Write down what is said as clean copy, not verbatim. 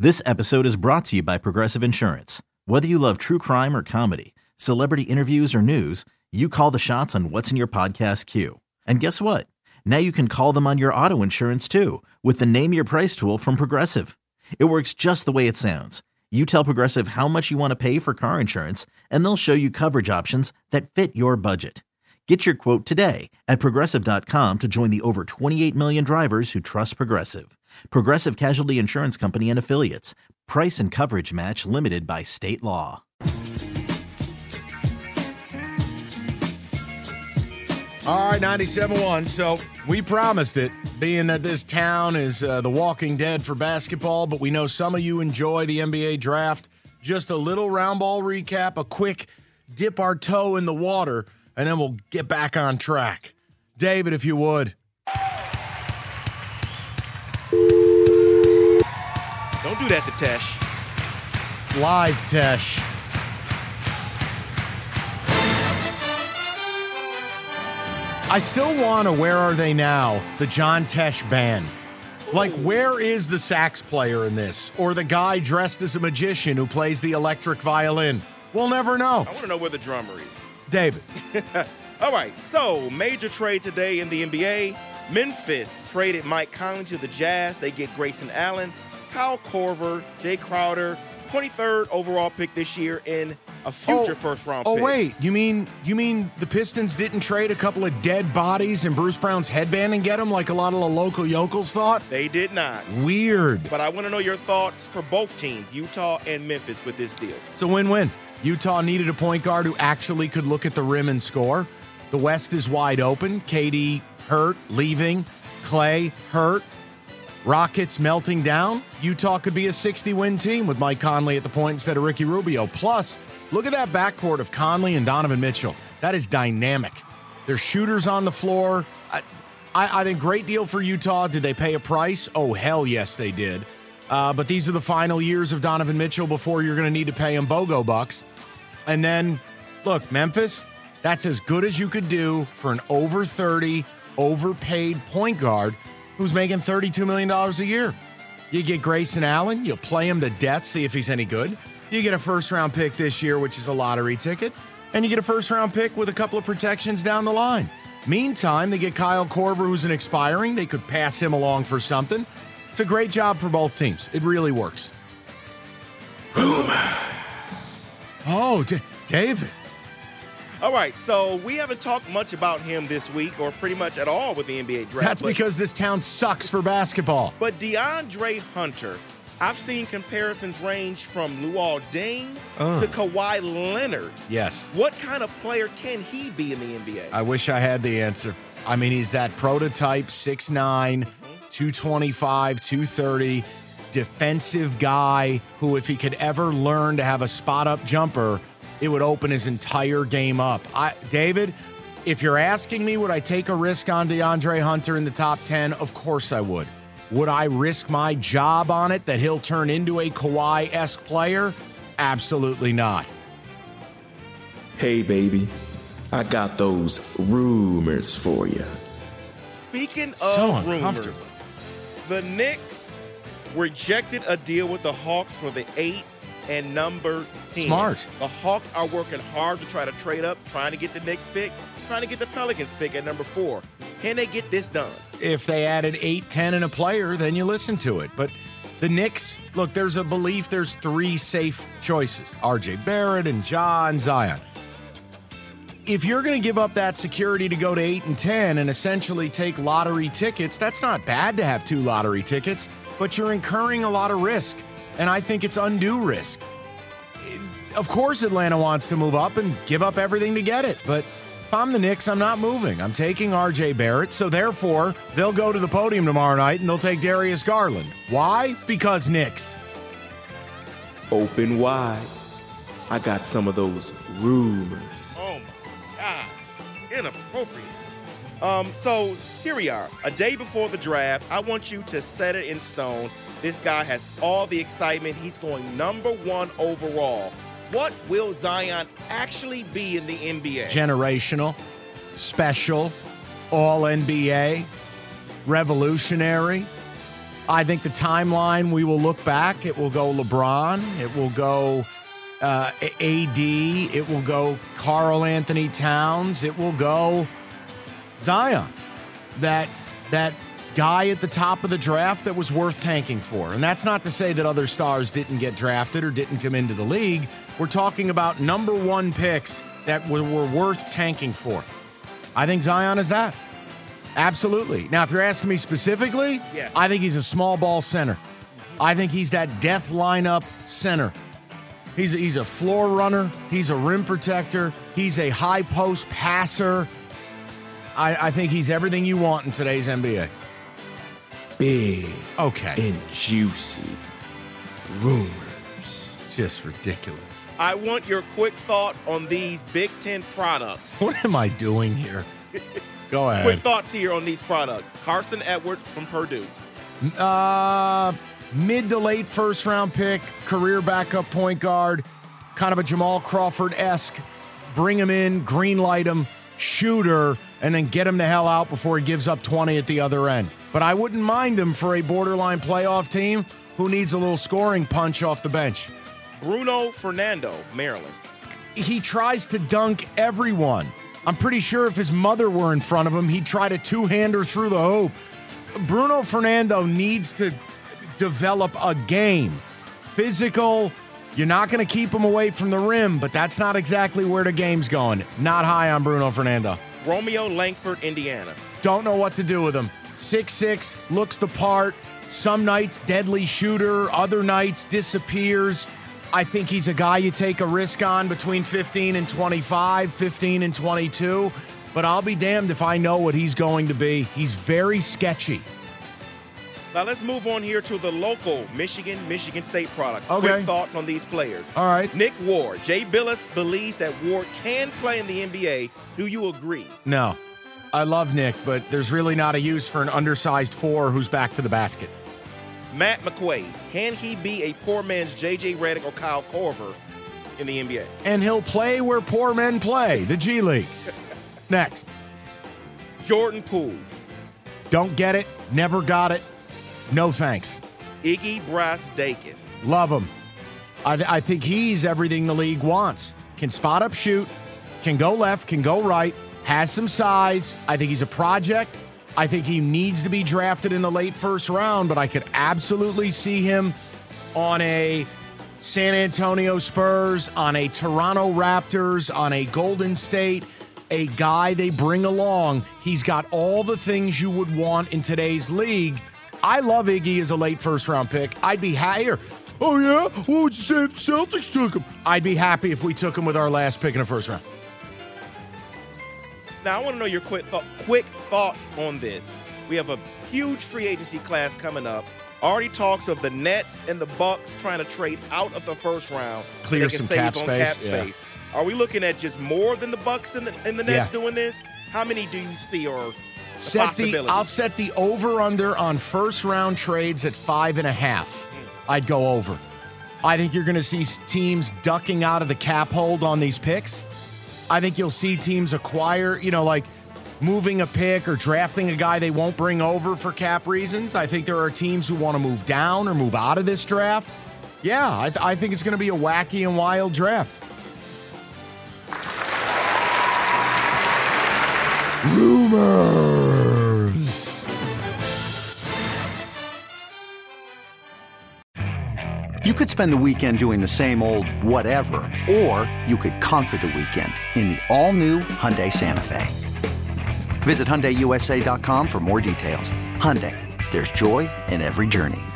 This episode is brought to you by Progressive Insurance. Whether you love true crime or comedy, celebrity interviews or news, you call the shots on what's in your podcast queue. And guess what? Now you can call them on your auto insurance too with the Name Your Price tool from Progressive. It works just the way it sounds. You tell Progressive how much you want to pay for car insurance, and they'll show you coverage options that fit your budget. Get your quote today at Progressive.com to join the over 28 million drivers who trust Progressive. Progressive Casualty Insurance Company and Affiliates. Price and coverage match limited by state law. All right, 97.1. So we promised it, being that this town is the Walking Dead for basketball, but we know some of you enjoy the NBA draft. Just a little round ball recap, a quick dip our toe in the water, and then we'll get back on track. David, if you would. Don't do that to Tesh. Live, Tesh. I still want to Where Are They Now, the John Tesh band. Like, where is the sax player in this? Or the guy dressed as a magician who plays the electric violin? We'll never know. I want to know where the drummer is. David. All right, so major trade today in the NBA. Memphis traded Mike Conley to the Jazz. They get Grayson Allen, Kyle Korver, Jay Crowder, 23rd overall pick this year in a future first-round pick. Oh, wait. You mean the Pistons didn't trade a couple of dead bodies in Bruce Brown's headband and get them like a lot of the local yokels thought? They did not. Weird. But I want to know your thoughts for both teams, Utah and Memphis, with this deal. It's a win-win. Utah needed a point guard who actually could look at the rim and score. The West is wide open. KD hurt, leaving. Clay hurt. Rockets melting down. Utah could be a 60-win team with Mike Conley at the point instead of Ricky Rubio. Plus, look at that backcourt of Conley and Donovan Mitchell. That is dynamic. They're shooters on the floor. I think great deal for Utah. Did they pay a price? Oh, hell yes, they did. But these are the final years of Donovan Mitchell before you're going to need to pay him BOGO bucks. And then, look, Memphis, that's as good as you could do for an over 30, overpaid point guard who's making $32 million a year. You get Grayson Allen, you play him to death, see if he's any good. You get a first-round pick this year, which is a lottery ticket, and you get a first-round pick with a couple of protections down the line. Meantime, they get Kyle Korver, who's an expiring. They could pass him along for something. It's a great job for both teams. It really works. Rumors. Oh, David. All right, so we haven't talked much about him this week, or pretty much at all with the NBA draft. That's because this town sucks for basketball. But DeAndre Hunter, I've seen comparisons range from Luol Deng to Kawhi Leonard. Yes. What kind of player can he be in the NBA? I wish I had the answer. I mean, he's that prototype 6'9", 225, 230, defensive guy who, if he could ever learn to have a spot-up jumper, it would open his entire game up. David, if you're asking me, would I take a risk on DeAndre Hunter in the top 10? Of course I would. Would I risk my job on it that he'll turn into a Kawhi-esque player? Absolutely not. Hey, baby, I got those rumors for you. Speaking So of rumors, uncomfortable. the Knicks rejected a deal with the Hawks for the 8 and number 10. Smart. The Hawks are working hard to try to trade up, trying to get the Knicks pick, trying to get the Pelicans pick at number 4. Can they get this done? If they added 8, 10 and a player, then you listen to it. But the Knicks, look, there's a belief there's 3 safe choices. RJ Barrett and Ja and Zion. If you're going to give up that security to go to 8 and 10 and essentially take lottery tickets, that's not bad to have 2 lottery tickets, but you're incurring a lot of risk. And I think it's undue risk. Of course Atlanta wants to move up and give up everything to get it, but if I'm the Knicks, I'm not moving. I'm taking RJ Barrett, so therefore, they'll go to the podium tomorrow night and they'll take Darius Garland. Why? Because Knicks. Open wide. I got some of those rumors. Oh my God, inappropriate. So here we are, a day before the draft. I want you to set it in stone. This guy has all the excitement. He's going number 1 overall. What will Zion actually be in the NBA? Generational, special, all NBA, revolutionary. I think the timeline, we will look back. It will go LeBron. It will go AD. It will go Karl Anthony Towns. It will go Zion. That guy at the top of the draft that was worth tanking for. And that's not to say that other stars didn't get drafted or didn't come into the league. We're talking about number one picks that were worth tanking for. I think Zion is that. Absolutely. Now, if you're asking me specifically, yes. I think he's a small ball center. I think he's that death lineup center. He's a floor runner. He's a rim protector. He's a high post passer. I think he's everything you want in today's NBA. Big Okay. and juicy rumors. Just ridiculous. I want your quick thoughts on these Big Ten products. What am I doing here? Go ahead. Quick thoughts here on these products. Carson Edwards from Purdue. Mid to late first round pick, career backup point guard, kind of a Jamal Crawford-esque. Bring him in, green light him, shooter, and then get him the hell out before he gives up 20 at the other end. But I wouldn't mind him for a borderline playoff team who needs a little scoring punch off the bench. Bruno Fernando, Maryland. He tries to dunk everyone. I'm pretty sure if his mother were in front of him, he'd try to two-hander through the hoop. Bruno Fernando needs to develop a game. Physical, you're not going to keep him away from the rim, but that's not exactly where the game's going. Not high on Bruno Fernando. Romeo Langford, Indiana. Don't know what to do with him. 6'6", looks the part. Some nights, deadly shooter. Other nights, disappears. I think he's a guy you take a risk on between 15 and 25, 15 and 22. But I'll be damned if I know what he's going to be. He's very sketchy. Now let's move on here to the local Michigan State products. Okay. Quick thoughts on these players. All right. Nick Ward. Jay Billis believes that Ward can play in the NBA. Do you agree? No. I love Nick, but there's really not a use for an undersized four who's back to the basket. Matt McQuaid. Can he be a poor man's J.J. Redick or Kyle Korver in the NBA? And he'll play where poor men play, the G League. Next. Jordan Poole. Don't get it. Never got it. No thanks. Iggy Brasdakis. Love him. I think he's everything the league wants. Can spot up shoot, can go left, can go right, has some size. I think he's a project. I think he needs to be drafted in the late first round, but I could absolutely see him on a San Antonio Spurs, on a Toronto Raptors, on a Golden State, a guy they bring along. He's got all the things you would want in today's league. I love Iggy as a late first round pick. I'd be higher. Oh, yeah? What would you say if the Celtics took him? I'd be happy if we took him with our last pick in the first round. Now, I want to know your quick thoughts on this. We have a huge free agency class coming up. Already talks of the Nets and the Bucks trying to trade out of the first round. Clear so some save cap on space. Cap space. Are we looking at just more than the Bucks and the Nets doing this? How many do you see are the possibilities? I'll set the over-under on first-round trades at 5.5. I'd go over. I think you're going to see teams ducking out of the cap hold on these picks. I think you'll see teams acquire, like moving a pick or drafting a guy they won't bring over for cap reasons. I think there are teams who want to move down or move out of this draft. Yeah, I think it's going to be a wacky and wild draft. Rumors. You could spend the weekend doing the same old whatever, or you could conquer the weekend in the all-new Hyundai Santa Fe. Visit HyundaiUSA.com for more details. Hyundai, there's joy in every journey.